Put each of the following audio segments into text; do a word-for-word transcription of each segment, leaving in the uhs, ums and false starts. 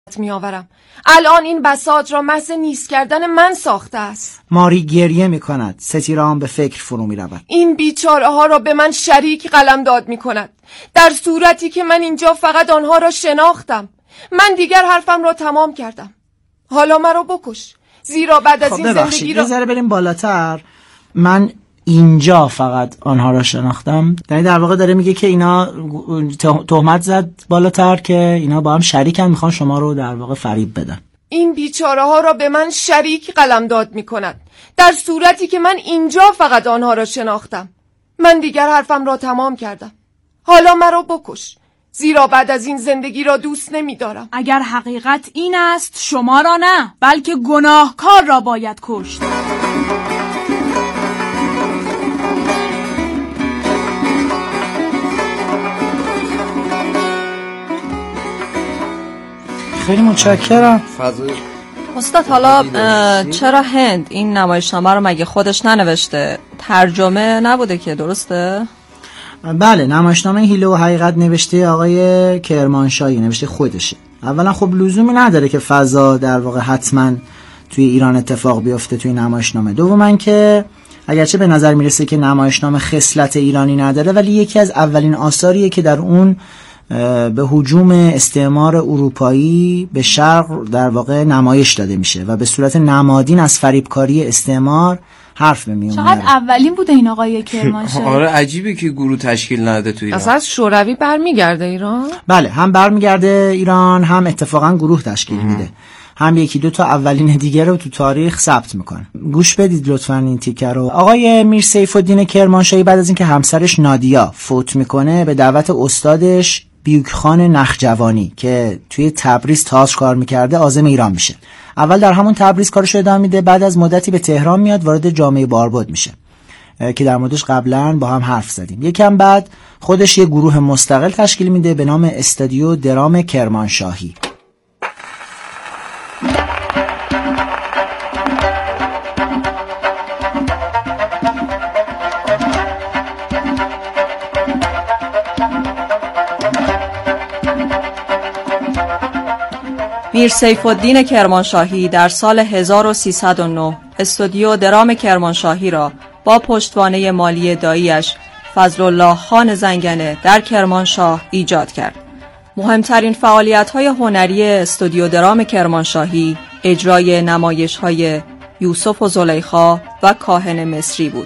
می آورم. الان این بساط را محض نیست کردن من ساخته است. ماری گریه می کند. ستیران به فکر فرو می رود. این بیچاره ها را به من شریک قلمداد می کند، در صورتی که من اینجا فقط آنها را شناختم. من دیگر حرفم را تمام کردم. حالا مرا بکش، زیرا بعد از خب این زندگی را... یه ذره بریم بالاتر. من اینجا فقط آنها را شناختم، یعنی در واقع داره میگه که اینا تهمت زد بالاتر که اینا با هم شریکن، میخوان شما رو در واقع فریب بدن. این بیچاره ها را به من شریک قلمداد میکند، در صورتی که من اینجا فقط آنها را شناختم. من دیگر حرفم را تمام کردم. حالا مرا بکش، زیرا بعد از این زندگی را دوست نمیدارم. اگر حقیقت این است شما را نه، بلکه گناهکار را باید کشت. خیلی متشکرم. استاد حالا چرا هند این نمایشنامه رو مگه خودش ننوشته؟ ترجمه نبوده که، درسته؟ بله، نمایشنامه هیله و حقیقت نوشته آقای کرمانشاهی، نوشته خودشه. اولا خب لزومی نداره که فضا در واقع حتما توی ایران اتفاق بیفته توی نمایشنامه. دوما که اگرچه به نظر میرسه که نمایشنامه خصلت ایرانی نداره، ولی یکی از اولین آثاریه که در اون به هجوم استعمار اروپایی به شرق در واقع نمایش داده میشه و به صورت نمادین از فریبکاری استعمار حرف میمونه. چقدر اولین بوده این آقای کرمانشاهی. آره عجیبه که گروه تشکیل نده تو ایران. اصلا از شوروی برمیگرده ایران؟ بله، هم برمیگرده ایران، هم اتفاقا گروه تشکیل میده، هم یکی دو تا اولین دیگه رو تو تاریخ ثبت میکنه. گوش بدید لطفاً این تیکه رو. آقای میر سیف الدین کرمانشاهی بعد از اینکه همسرش نادیا فوت میکنه به دعوت استادش بیوکخان نخجوانی که توی تبریز تئاتر کار میکرده عازم ایران میشه. اول در همون تبریز کارش ادامه میده، بعد از مدتی به تهران میاد، وارد جامعه باربد میشه که در موردش قبلا با هم حرف زدیم. یکم بعد خودش یه گروه مستقل تشکیل میده به نام استودیو درام کرمانشاهی. میر سیف الدین کرمانشاهی در سال هزار و سیصد و نه استودیو درام کرمانشاهی را با پشتوانه مالی دایی‌اش فضل الله خان زنگنه در کرمانشاه ایجاد کرد. مهمترین فعالیت‌های هنری استودیو درام کرمانشاهی اجرای نمایش‌های یوسف و زلیخا و کاهن مصری بود.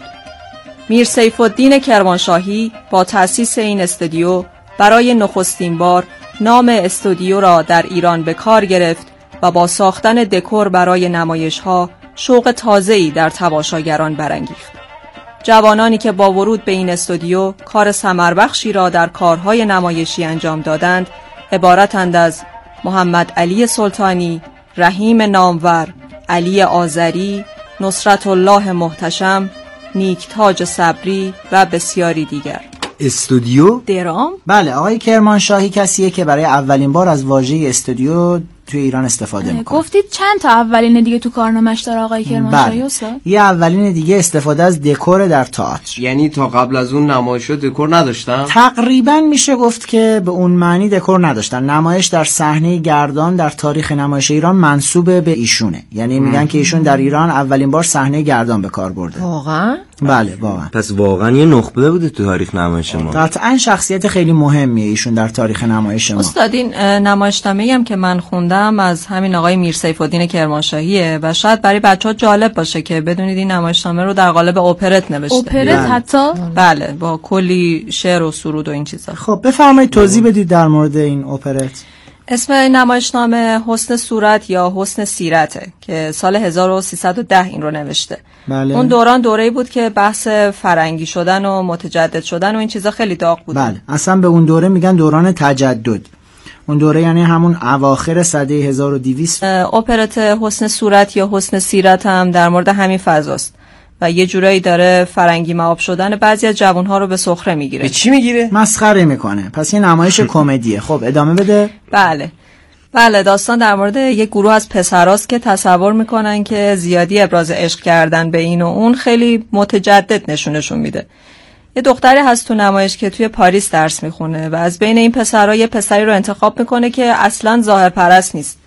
میر سیف الدین کرمانشاهی با تأسیس این استودیو برای نخستین بار نام استودیو را در ایران به کار گرفت و با ساختن دکور برای نمایش‌ها شوق تازه‌ای در تماشاگران برانگیخت. جوانانی که با ورود به این استودیو کار ثمربخشی را در کارهای نمایشی انجام دادند عبارتند از محمد علی سلطانی، رحیم نامور، علی آذری، نصرت الله محتشم، نیکتاج صبری و بسیاری دیگر. استودیو درام؟ بله، آقای کرمانشاهی کسیه که برای اولین بار از واژه استودیو توی ایران استفاده میکنه. گفتید چند تا اولین دیگه تو کارنامه‌اش داره آقای کرمانشاهی استاد؟ یه اولین دیگه استفاده از دکور در تئاتر. یعنی تا قبل از اون نمایش‌ها دکور نداشتن؟ تقریبا میشه گفت که به اون معنی دکور نداشتن. نمایش در صحنه گردان در تاریخ نمایش ایران منسوب به ایشونه، یعنی میگن که ایشون در ایران اولین بار صحنه گردان به کار برده. واقعا؟ بله واقعا. پس واقعا یه نخبه بوده تو تاریخ نمایش ما. قطعا شخصیت خیلی مهمیه ایشون در تاریخ نمایش ما. استاد این نمایشنامه‌ای هم که من خوندم از همین آقای میر سیف الدین کرمانشاهیه و شاید برای بچه‌ها جالب باشه که بدونید این نمایشنامه رو در قالب اپرت نوشته. اپرت حتی؟ بله، با کلی شعر و سرود و این چیزا. خب بفرمایید توضیح بدید در مورد این اپرت. اسم این نمایشنامه حسن صورت یا حسن سیرته که سال هزار و سیصد و ده این رو نوشته. بله. اون دوران دوره‌ای بود که بحث فرنگی شدن و متجدد شدن و این چیزا خیلی داغ بود. بله، اصلا به اون دوره میگن دوران تجدد. اون دوره یعنی همون اواخر سده هزار و دویست. اپرت حسن صورت یا حسن سیرت هم در مورد همین فضاست و یه جورایی داره فرنگی مآب شدن بعضی از جوانها رو به سخره میگیره. به چی میگیره؟ مسخره میکنه. پس یه نمایش کمدیه. خب ادامه بده. بله بله داستان در مورد یک گروه از پسراست که تصور میکنن که زیادی ابراز عشق کردن به این و اون خیلی متجدد نشونشون میده. یه دختری هست تو نمایش که توی پاریس درس میخونه و از بین این پسرها یه پسری رو انتخاب میکنه که اصلاً ظاهر پرست نیست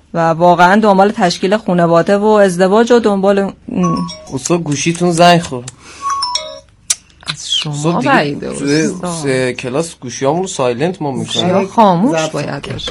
و واقعا دنبال تشکیل خانواده و ازدواج و دنبال استاد گوشیتون زنگ خورد. از شما بعیده استاد کلاس گوشیامون رو سایلنت ما میکنیم. گوشی خاموش باید باشه.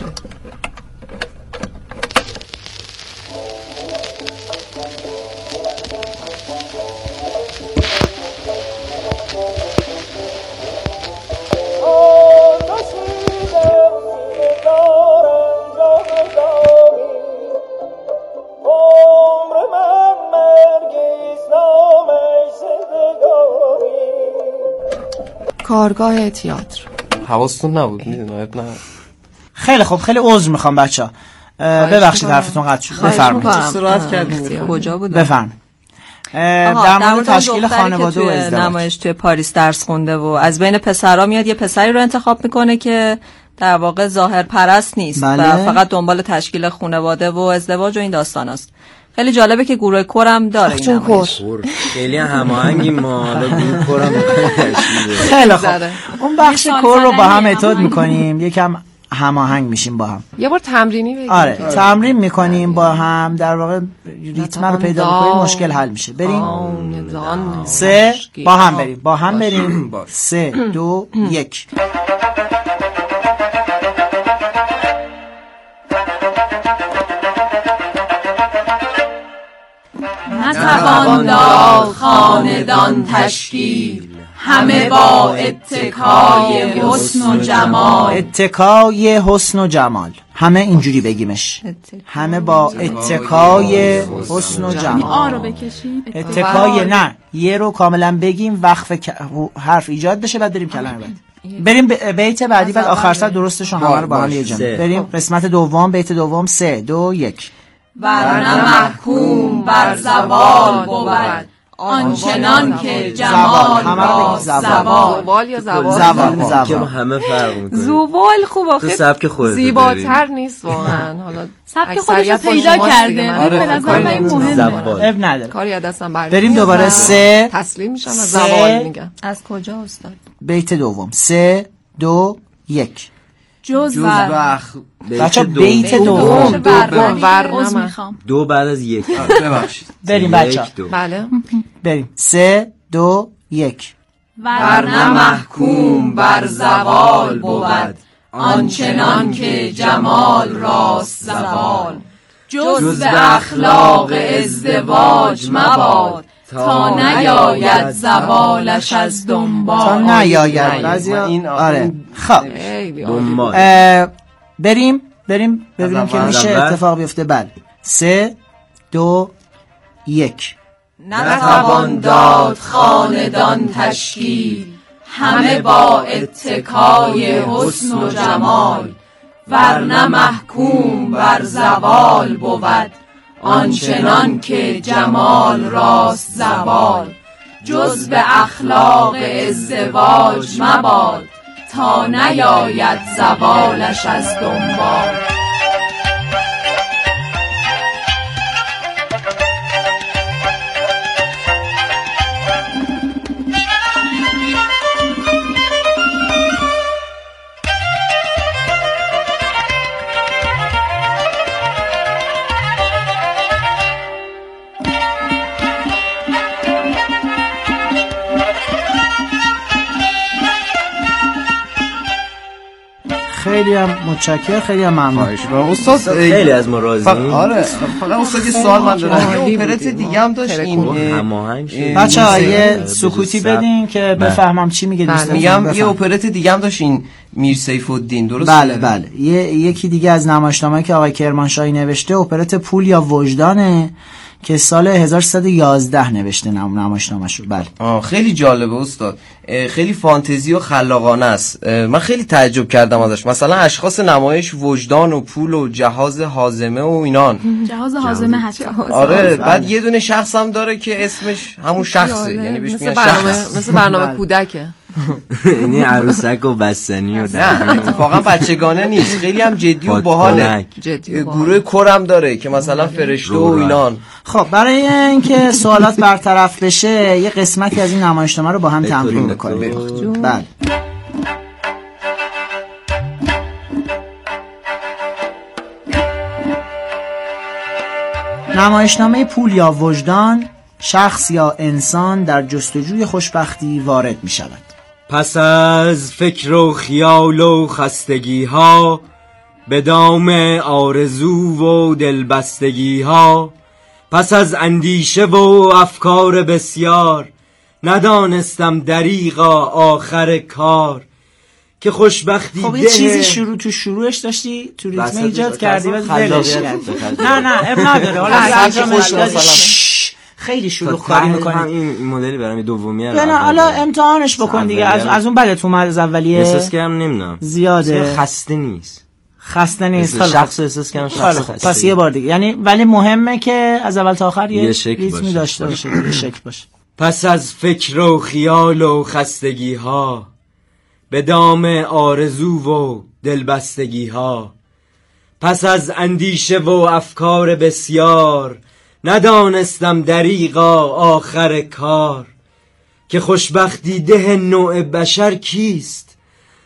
کارگاه تئاتر. حواستون نبود میدونم نه. خیلی خوب، خیلی عذر میخوام بچه‌ها، ببخشید حرفتون قطع شد. بفرمایید. استراحت کردید. کجا بود؟ بفرمایید. در مورد تشکیل خانواده و ازدواج. نمایش توی پاریس درس خونده و از بین پسرها میاد یه پسری رو انتخاب میکنه که در واقع ظاهر پرست نیست بله. و فقط دنبال تشکیل خانواده و ازدواج و این داستان است. خیلی جالبه که گروه کورم داره این نمایش. خیلی هماهنگی ما حالا گروه کورم خیلی خوب. اون بخش کور رو با هم اتود میکنیم، یکم هماهنگ میشیم با هم. یه بار تمرینی بگیم. آره تمرین میکنیم با هم، در واقع ریتم رو پیدا بکنیم مشکل حل میشه. بریم سه با هم بریم با هم بریم سه دو یک. نتوان داد خاندان تشکیل، همه با اتکای حسن و جمال. اتکای حسن و جمال، همه اینجوری بگیمش، همه با اتکای حسن و جمال. آ رو بکشید. اتکای نه یه رو کاملا بگیم، وقف حرف ایجاد بشه بعد بریم کلمه بعد. بریم بیت بعدی بعد آخر سر درستش رو همه رو با هم یه جمع. بریم قسمت دوم بیت دوم سه دو یک. ورنه محکوم بر زوال بود، آنچنان که جمال را زوال. زوال یا زوال؟ زوال زوال همه فرق میکنه. زوال خوب آخه سبک خودت زیباتر نیست واقعا. حالا سبک خودش رو پیدا کرده. به نظر من این مهمه. اب نداره. کاری از دستم برمیاد. بریم دوباره سه تسلیم میشم از زوال میگم. از کجا استاد؟ بیت دوم سه دو یک. جز بچه بیت دوم ورنه دو بعد از یک. ببخشید بریم بچه بله بریم سه دو یک. ورنه محکوم بر زوال بود، آنچنان که جمال راست زوال. جز به اخلاق ازدواج مباد، تا نیاید زوالش از دنبال. تا نیاید بعضی آره. خب بریم بریم ببینیم که میشه اتفاق بیفته. بله سه دو یک. نتوان داد خاندان تشکیل، همه با اتکای حسن و جمال. ورنه محکوم بر زوال بود، آنچنان که جمال راست زوال. جز به اخلاق ازدواج مباد، تا نیاید زوالش از دنبال. خیلی هم متشکرم، خیلی هم ممنون. استاد خیلی از ما راضییم. آره فقط استاد یه سوال من دارم. یه اپرت دیگه هم داشتیم. بچه‌ها یه سکوتی بدین که بفهمم چی میگه دوستان. میگم یه اپرت دیگه هم داشتین میر سیف الدین، درسته؟ بله بله. یه یکی دیگه از نمایشنامه‌ای که آقای کرمانشاهی نوشته اپرت پول یا وجدانه که سال هزار و سیصد و یازده نوشته نمایشنامه‌شو. بله. آه خیلی جالبه استاد. خیلی فانتزی و خلاقانه است. من خیلی تعجب کردم ازش. مثلا اشخاص نمایش وجدان و پول و جهاز هاضمه و اینان. جهاز هاضمه حتما. آره بعد یه دونه شخص هم داره که اسمش همون شخصه، یعنی بهش میگن شخص. مثل برنامه کودکه. یعنی عروسک و بستنی و نه اتفاقا بچگانه نیست، خیلی هم جدی و باحاله. گروه کورم داره که مثلا فرشته و اینان. خب برای اینکه سوالات برطرف بشه یه قسمتی از این نمایشنامه رو با هم تمرین بکنیم. بله. نمایشنامه پول یا وجدان، شخص یا انسان در جستجوی خوشبختی وارد می شود. پس از فکر و خیال و خستگی ها، به دام آرزو و دلبستگی ها، پس از اندیشه و افکار بسیار، ندانستم دریغا آخر کار، که خوشبختی خب ده. یه چیزی شروع تو شروعش داشتی تو ریتم ایجاد کردی و ولش کردی. نه نه اب نداره، حالا انجامش دادی. خیلی شلوغ کاری می‌کنی. این مدلی برام دومی نه نه حالا امتحانش بکن دیگه. از از اون بعدت اومد از اولیه. احساس کردم نمیدونم زیاده. خسته نیست. خسته نیست. شخص احساس کردم شخص خسته. پس یه بار دیگه. یعنی ولی مهمه که از اول تا آخر یه ریتمی داشته باشه، یه شکل باشه. پس از فکر و خیال و خستگی ها، به دام آرزو و دلبستگی ها، پس از اندیشه و افکار بسیار، ندانستم دریغا آخر کار، که خوشبختی ده نوع بشر کیست،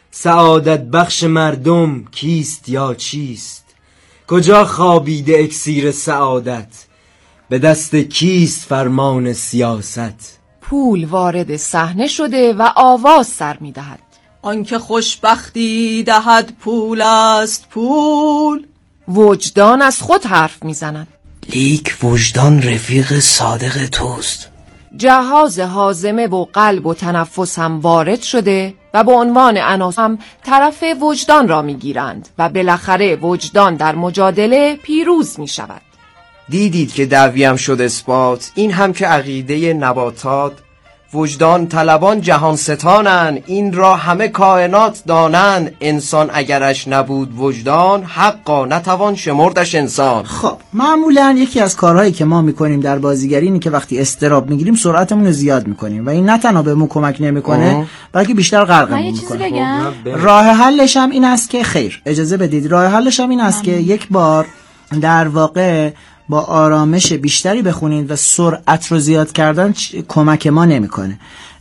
سعادت بخش مردم کیست یا چیست، کجا خوابیده اکسیر سعادت، به دست کیست فرمان سیاست. پول وارد صحنه شده و آواز سر می دهد. آنکه خوشبختی دهد پول است پول. وجدان از خود حرف می زند. لیک وجدان رفیق صادق توست. جهاز هاضمه و قلب و تنفس هم وارد شده و به عنوان عناصر هم طرف وجدان را می گیرند و بالاخره وجدان در مجادله پیروز می شود. دیدید که دعویم شد اثبات، این هم که عقیده نباتات، وجدان طلبان جهان ستانن، این را همه کائنات دانند، انسان اگرش نبود وجدان، حقا نتوان شمردش انسان. خب معمولا یکی از کارهایی که ما میکنیم در بازیگری اینه که وقتی استراب میگیریم سرعتمون رو زیاد میکنیم و این نه تنها بهمون کمک نمیکنه بلکه بیشتر غرقمون میکنه. راه حلش هم این است که خیر اجازه بدید راه حلش هم این است که یک بار در واقع با آرامش بیشتری بخونید و سرعت رو زیاد کردن کمک ما نمیکنه.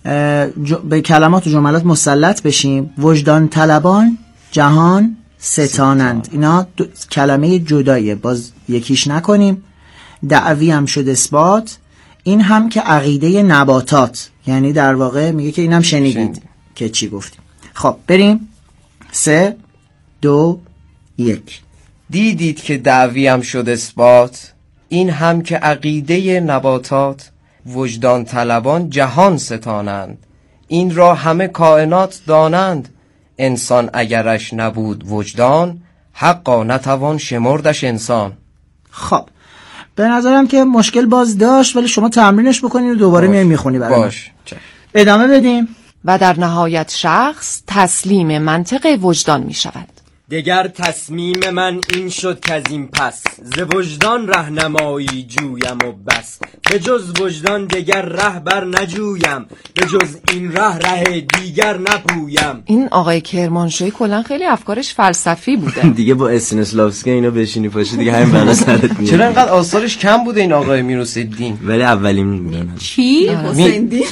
به کلمات و جملات مسلط بشیم. وجدان طلبان جهان ستانند. اینا کلمه جداییه، باز یکیش نکنیم. دعوی هم شد اثبات، این هم که عقیده نباتات، یعنی در واقع میگه که اینم شنیدید شنید. که چی گفتیم. خب بریم. سه دو یک. دیدید که دعویم شد اثبات، این هم که عقیده نباتات، وجدان طلبان جهان ستانند، این را همه کائنات دانند، انسان اگرش نبود وجدان، حقا نتوان شمردش انسان. خب به نظرم که مشکل باز داشت ولی شما تمرینش بکنید و دوباره میای میخونی برای باش من. ادامه بدیم. و در نهایت شخص تسلیم منطق وجدان می شود. دگر تصمیم من این شد که از این پس، ز وجدان رهنمایی جویم و بس، به جز وجدان دگر ره بر نجویم، به جز این ره ره دیگر نپویم. این آقای کرمانشاهی کلا خیلی افکارش فلسفی بوده. دیگه با استانیسلافسکی اینا بشینی پاشه دیگه همین بلا سرت میاد. چرا اینقدر آثارش کم بوده این آقای میرحسین‌دین؟ ولی اولین بودن. چی؟ حسین‌دین؟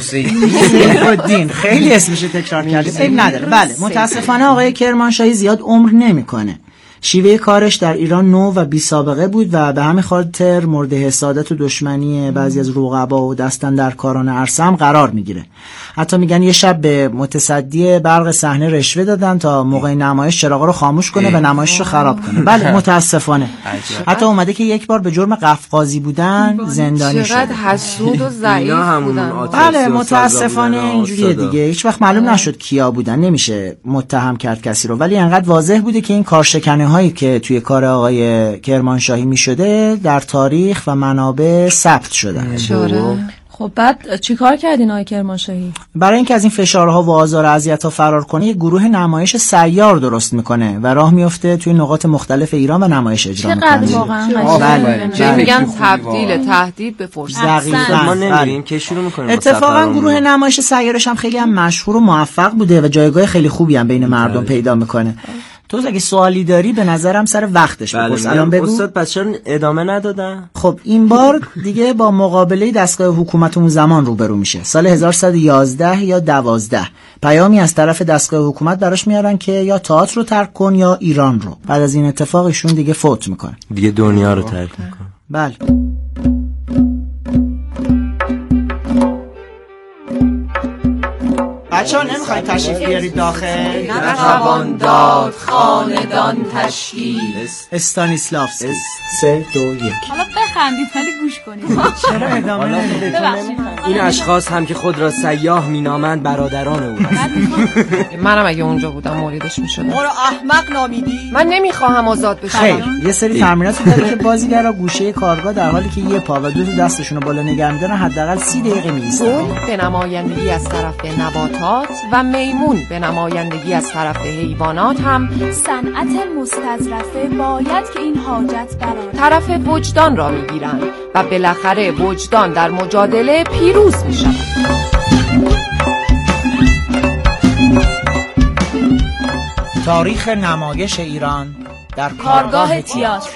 حسین‌دین خیلی اسمش تکرار کردی. عیب نداره. بله متاسفانه آقای کرمانشاهی زیاد عمر نمیکنه. شیوه کارش در ایران نو و بی سابقه بود و به همین خاطر مورد حسادت و دشمنی بعضی از رقبا و دستن در کاران عرصه هم قرار میگیره. حتی میگن یه شب به متصدی برق صحنه رشوه دادن تا موقع نمایش چراغا رو خاموش کنه و نمایش رو خراب کنه. بله متاسفانه. حتی اومده که یک بار به جرم قفقازی بودن زندانی شده. چقدر حسود و ضعیف بودن. بله متاسفانه اینجوریه دیگه. هیچ وقت معلوم نشد کیا بودن، نمیشه متهم کرد کسی رو، ولی انقدر واضح بوده که این کارشکنه هایی که توی کار آقای کرمانشاهی می شده در تاریخ و منابع ثبت شدن. خب بعد چیکار کردین آقای کرمانشاهی؟ برای اینکه از این فشارها و آزار و اذیت‌ها فرار کنه، یک گروه نمایش سیار درست میکنه و راه میفته توی نقاط مختلف ایران و نمایش اجرا میکنه. چقدر واقعا بله بله. میگن تبدیل تهدید به فرصت. دقیقاً ما نمیریم که شروع میکنیم. اتفاقا گروه نمایش سیارش هم خیلی هم مشهور و موفق بوده و جایگاه خیلی خوبی هم بین مردم پیدا میکنه. تو اگه سوالی داری به نظرم سر وقتش بپرس. الان بگو استاد پس چرا ادامه ندادن؟ خب این بار دیگه با مقابله دستگاه حکومت اون زمان روبرو میشه. سال هزار و سیصد و یازده یا دوازده پیامی از طرف دستگاه حکومت براش میارن که یا تئاتر رو ترک کن یا ایران رو. بعد از این اتفاق ایشون دیگه فوت میکنه. دیگه دنیا رو ترک میکنه. بله. بچه ها نمیخواید تشریف بیارید داخل؟ نتوان داد خاندان تشکیل. استانیسلافسکی. سه دو یک. حالا بخندید ولی گوش کنید. چرا ادامه نمیدید؟ این اشخاص هم که خود را سیاح مینامند برادران او هستند. منم اگه اونجا بودم موردش میشدم. ما رو احمق نامیدی؟ من نمیخواهم آزاد بشم. خیر، یه سری تمریناتی داره که بازیگرا گوشه کارگاه در حالی که یه پا و دو تا دستشون رو بالا نگه می‌دارن حداقل سی دقیقه می‌ایستن. به نمایندگی از طرف نباتات و میمون به نمایندگی از طرف حیوانات هم صنعت مستظرفه باید که این حاجت برآورد. طرف وجدان را میگیرند و بالاخره وجدان در مجادله پیروز میشود. تاریخ نمایش ایران در کارگاه تئاتر.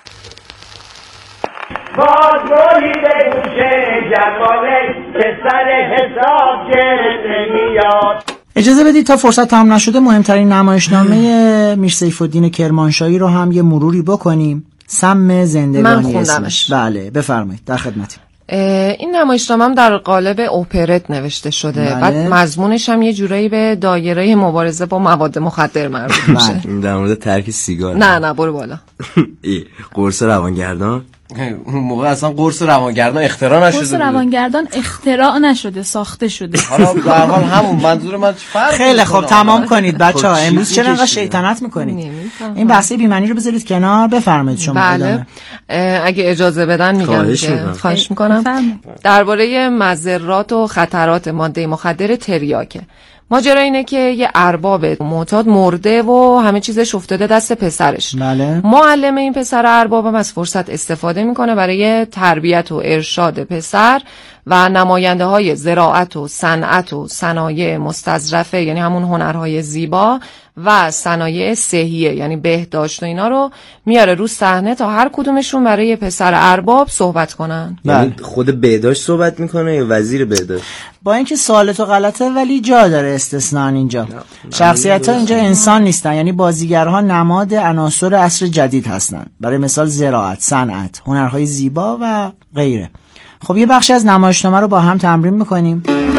باز بریده گوشه جماله که سر حساب گرفته میاد. اجازه بدید تا فرصت تمام نشده مهمترین نمایشنامه میر سیف الدین کرمانشاهی رو هم یه مروری بکنیم. سم زندگانی. من خوندمش. بله بفرمایید، در خدمتیم. این نمایشنامه هم در قالب اپرت نوشته شده. بله. بعد مضمونش هم یه جورایی به دایره مبارزه با مواد مخدر مربوط میشه. در مورد ترک سیگار. نه نه برو بالا. ای قرص روانگردان. اون موقع اصلا قرص روانگردان اختراع نشده. قرص روانگردان اختراع نشده، ساخته شده. حالا به هر حال همون منظور من فرق. خیلی خوب تمام کنید بچه‌ها. امروز چرا انقدر شیطنت میکنید؟ این بحث بی‌معنی رو بذارید کنار، بفرمایید شما. بله. اگه اجازه بدن میگم خواهش که میکنم. خواهش میکنم. درباره مضرات و خطرات ماده مخدر تریاکه. ماجرا اینه که یه ارباب معتاد مرده و همه چیزش افتاده دست پسرش. بله. معلم این پسر اربابم از فرصت استفاده میکنه برای تربیت و ارشاد پسر و نماینده های زراعت و صنعت و صنایع مستظرفه، یعنی همون هنرهای زیبا و صنایع صحیه یعنی بهداشت و اینا رو میاره رو صحنه تا هر کدومشون برای پسر ارباب صحبت کنن. یعنی خود بهداشت صحبت میکنه یا وزیر بهداشت؟ با اینکه سوالتو غلطه ولی جا داره استثناء اینجا. شخصیت‌ها اینجا انسان نیستن، یعنی بازیگرها نماد عناصر عصر جدید هستن. برای مثال زراعت، صنعت، هنرهای زیبا و غیره. خب یه بخشی از نمایشنامه رو با هم تمرین میکنیم.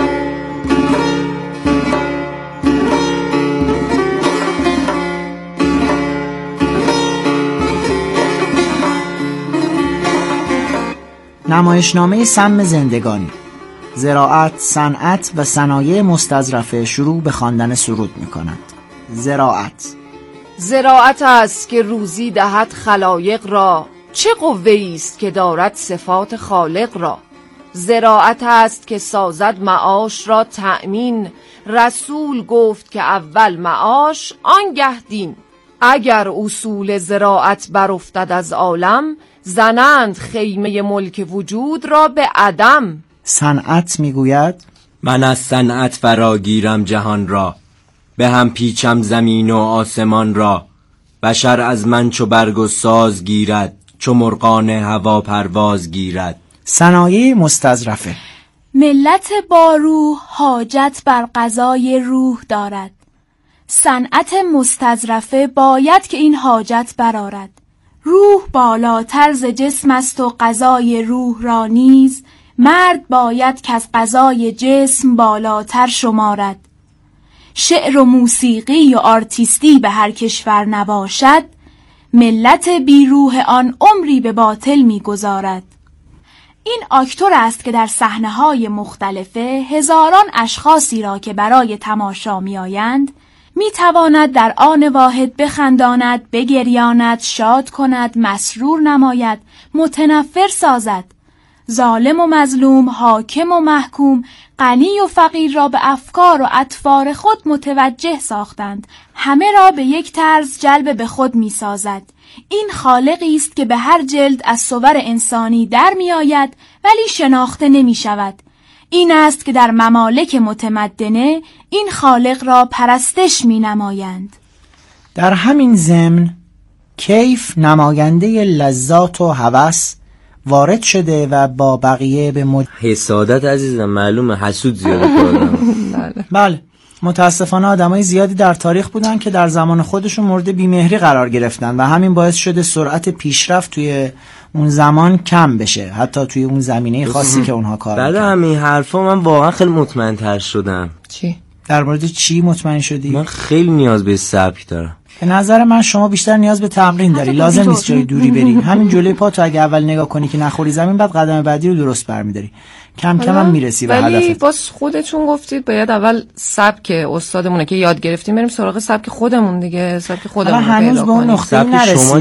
نمایشنامه سم زندگانی. زراعت، صنعت و صنایع مستظرفه شروع به خواندن سرود میکنند. زراعت. زراعت است که روزی دهد خلایق را، چه قوه‌ای است که دارد صفات خالق را. زراعت است که سازد معاش را تأمین، رسول گفت که اول معاش آنگه دین. اگر اصول زراعت برافتد از عالم، زنند خیمه ملک وجود را به عدم. صنعت میگوید من از صنعت فراگیرم جهان را، به هم پیچم زمین و آسمان را. بشر از من چو برگ و ساز گیرد، چو مرغان هوا پرواز گیرد. صنایع مستظرفه. ملت با روح حاجت بر غذای روح دارد. صنعت مستظرفه باید که این حاجت برآرد. روح بالاتر ز جسم است و غذای روح را نیز، مرد باید که از غذای جسم بالاتر شمارد. شعر و موسیقی و آرتیستی به هر کشور نباشد، ملت بی روح آن عمری به باطل می گذارد. این آکتور است که در صحنه‌های مختلفه هزاران اشخاصی را که برای تماشا می آیند می تواند در آن واحد بخنداند، بگریاند، شاد کند، مسرور نماید، متنفر سازد. ظالم و مظلوم، حاکم و محکوم، غنی و فقیر را به افکار و اطوار خود متوجه ساختند. همه را به یک طرز جلب به خود می سازد. این خالقی است که به هر جلد از صور انسانی در می آید ولی شناخته نمی شود. این است که در ممالک متمدنه این خالق را پرستش می نمایند. در همین ضمن کیف نماینده لذات و هوس وارد شده و با بقیه به مد... حسادت عزیزم معلومه حسود زیاده کردم. بله. متاسفانه آدمای زیادی در تاریخ بودن که در زمان خودشون مورد بیمهری قرار گرفتن و همین باعث شده سرعت پیشرفت توی اون زمان کم بشه، حتی توی اون زمینه خاصی که اونها کار بعد میکنن. همین حرفا من واقعا خیلی مطمئن تر شدم. چی؟ در مورد چی مطمئن شدی؟ من خیلی نیاز به سبک دارم. به نظر من شما بیشتر نیاز به تمرین داری. لازم نیست جای دوری بری. همین جلوی پا تو اگه اول نگاه کنی که نخوری زمین، بعد قدم بعدی رو درست برمی‌داری. کم کم هم میرسی به هدفت. ولی باز خودتون گفتید باید اول سبک استادمونه که یاد گرفتیم بریم سراغ سبک خودمون دیگه. سبک خودمون رو هنوز پیدا به اون کنیم. نقطه نرسید.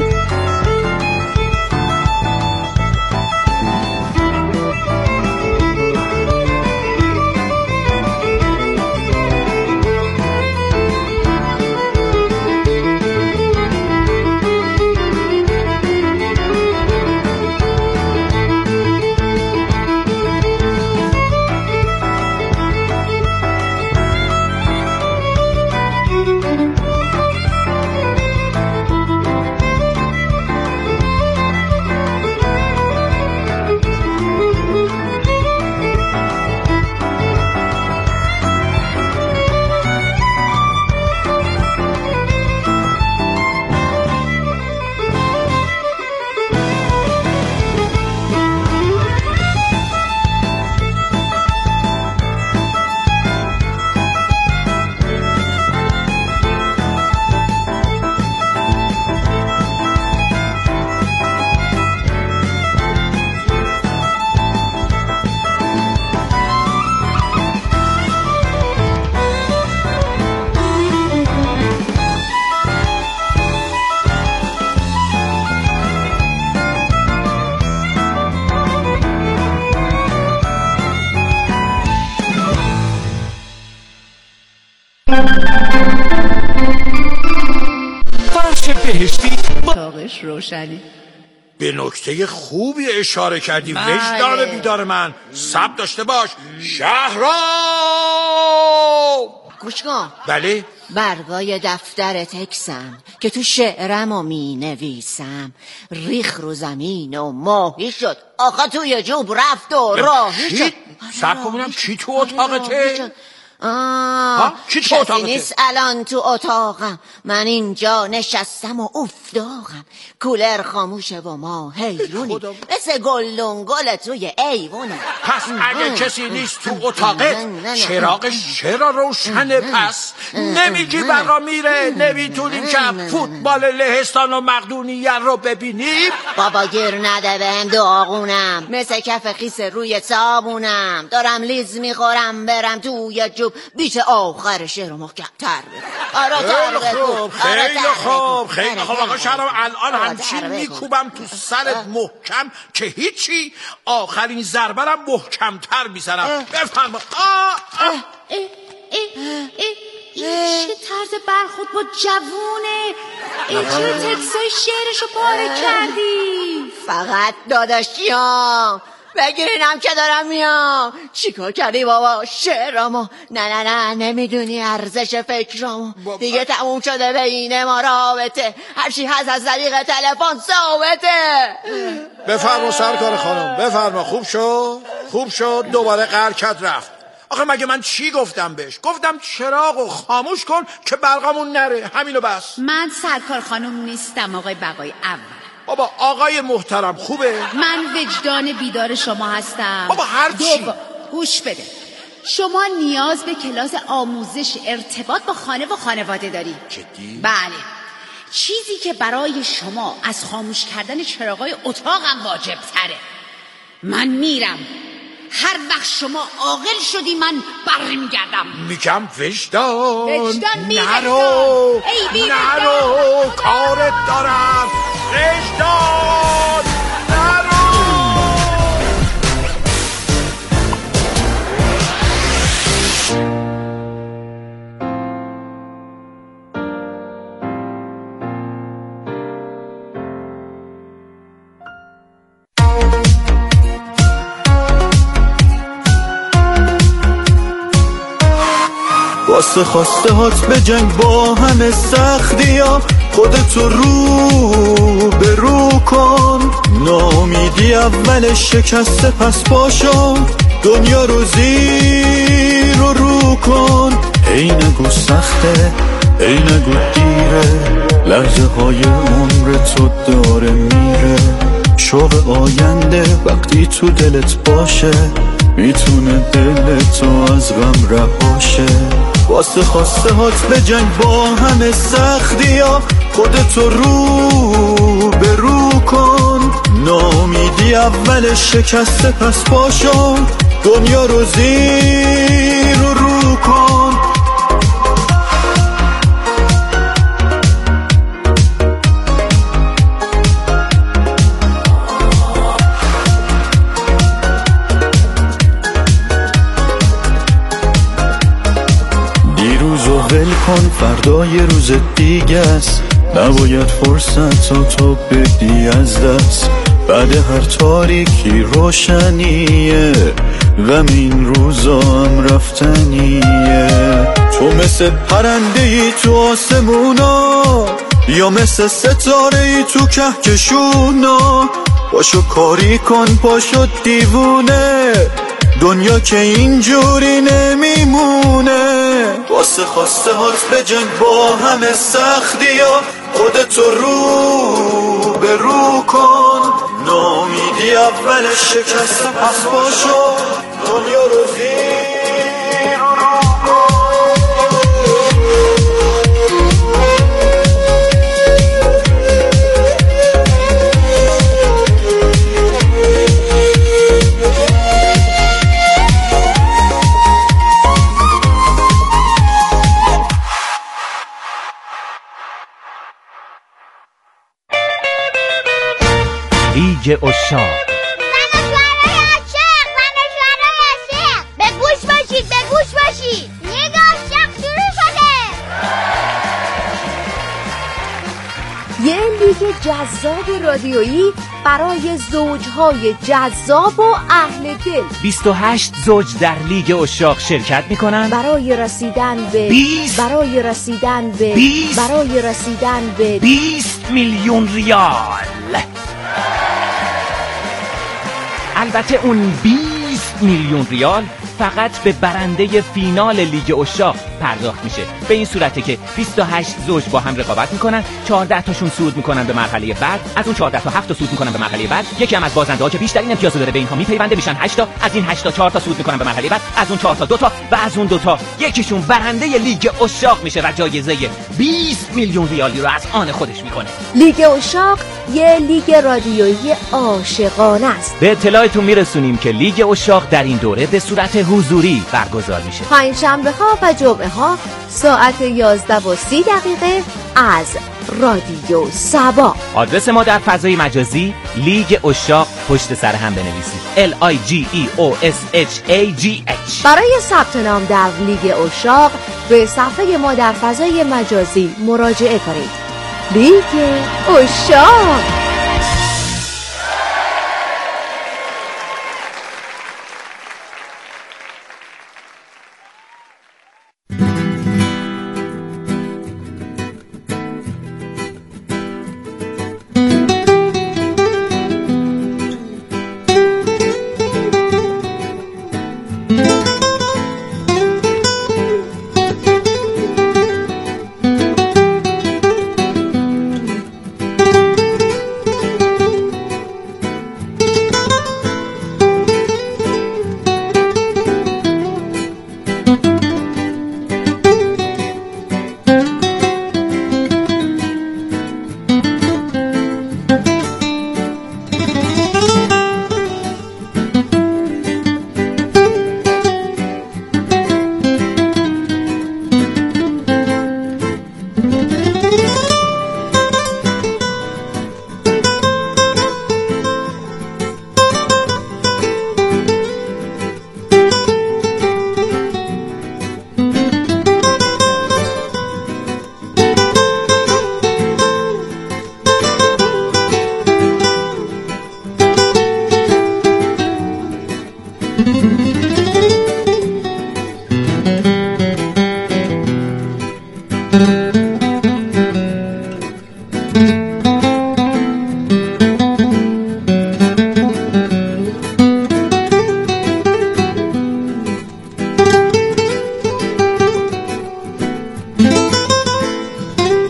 فرش بهشتی تاقش روشنی. به نکته خوبی اشاره کردی وجدان بیدار من. صبر داشته باش شهرام. گوش کن. بله برگای دفتر تکسم که تو شعرمو می نویسم ریخ رو زمین و ماهی شد آقا توی جوب رفت و راهی شد. صبر کنم کی تو اتاقته؟ آه کی تو کسی اتاقته؟ نیست الان تو اتاقم، من اینجا نشستم و افتاقم، کولر خاموشه و ما حیرونی مثل گلدنگل توی ایوونی. پس اگه کسی نیست تو اتاقت چراغش چرا روشنه؟ پس نمیگی بقا میره نمیتونیم که فوتبال لهستان و مقدونیه رو ببینیم؟ بابا گیر نده بهم داغونم مثل کف خیس روی صابونم، دارم لیز میخورم برم توی جوب بیچه آخرش رو محکم تر بکن. خیلی خوب خیلی خوب خیلی خوب آقا شهرام الان همچین میکوبم تو سرت محکم که هیچی، آخرین ضربرم محکم تر میزنم. بفرما. این چه طرز برخورد با جوونه؟ این چرا تکسای شعرشو پاره کردی؟ فقط داداشیام بگیرینم که دارم میام. چیکار کردی بابا شعرامو؟ نه نه نه نمیدونی ارزش فکرامو. دیگه تموم شده بین ما رابطه، هرچی هست از طریق تلفن ثابته. بفرما سرکار خانم بفرما. خوب شد خوب شد دوباره قرکت رفت. آخه مگه من چی گفتم بهش؟ گفتم چراغو خاموش کن که برقامون نره، همینو بس. من سرکار خانم نیستم آقای بقای اول. بابا آقای محترم خوبه؟ من وجدان بیدار شما هستم. بابا هر چی با... گوش بده، شما نیاز به کلاس آموزش ارتباط با خانه و خانواده داری. جدی؟ بله، چیزی که برای شما از خاموش کردن چراغای اتاقم واجب تره. من میرم، هر وقت شما عاقل شدی من برمیگردم. میگم وجدان وجدان بی نرو ای بی نرو کارت دارم. وجدان نرو. واسه خواسته هات به جنگ با همه سختی ها، خودتو رو به رو کن. نامیدی اول شکسته پس پاشو، دنیا رو زیر و رو کن. ای نگو سخته ای نگو دیره، لحظه های عمر تو داره میره. شوق آینده وقتی تو دلت باشه، میتونه دلتو از غم رهاشه. واسه خواسته هات به جنگ با همه سختی ها، خودتو رو به رو کن. نامیدی اول شکسته پس پاشو، دنیا رو زیر و رو کن. ول کن فردا یه روز دیگه است، نباید فرصت رو تو بدی از دست. بعد هر تاریکی روشنیه، غم این روزا هم رفتنیه. تو مثل پرنده ای تو آسمونا، یا مثل ستاره ای تو کهکشونا. پاشو کاری کن پاشو دیوونه، دنیا که اینجوری نمیمونه. واسه خواسته هات به جنگ با همه سختی ها، خودتو رو به رو کن. نامیدی اول شکست پس پاشو، دنیا رو زیر و رو کن. لیگ عشاق. به گوش باشید به گوش باشید، لیگ عشاق شروع شده. یه لیگ جذاب رادیویی برای زوجهای جذاب و اهل دل. بیست و هشت زوج در لیگ عشاق شرکت میکنن برای رسیدن به بیست برای رسیدن به بیست برای رسیدن به بیست میلیون ریال. البته اون بیست میلیون ریال فقط به برنده فینال لیگ عشاق پرداخت میشه. به این صورته که بیست و هشت زوج با هم رقابت میکنن، چهارده تاشون صعود میکنن به مرحله بعد، از اون چهارده تا هفت تا صعود میکنن به مرحله بعد. یکی هم از بازنده‌ها که بیشترین امتیازو داره به اینها میپیونده، میشن هشت تا. از این هشت تا چهار تا صعود میکنن به مرحله بعد، از اون چهار تا دو تا و از اون دو تا یکیشون برنده لیگ عشاق میشه و جایزه بیست میلیون ریالی رو از آن خودش میکنه. لیگ عشاق یه لیگ رادیویی عاشقانه است. به اطلاعتون میرسونیم که لیگ عشاق در این دوره به صورت حضوری برگزار میشه. پنجشنبه ها و جمعه ها ساعت یازده و سی دقیقه از رادیو سبا. آدرس ما در فضای مجازی لیگ عشاق پشت سر هم بنویسید L I G E O S H A G H. برای ثبت نام در لیگ عشاق به صفحه ما در فضای مجازی مراجعه کنید. لیگ عشاق.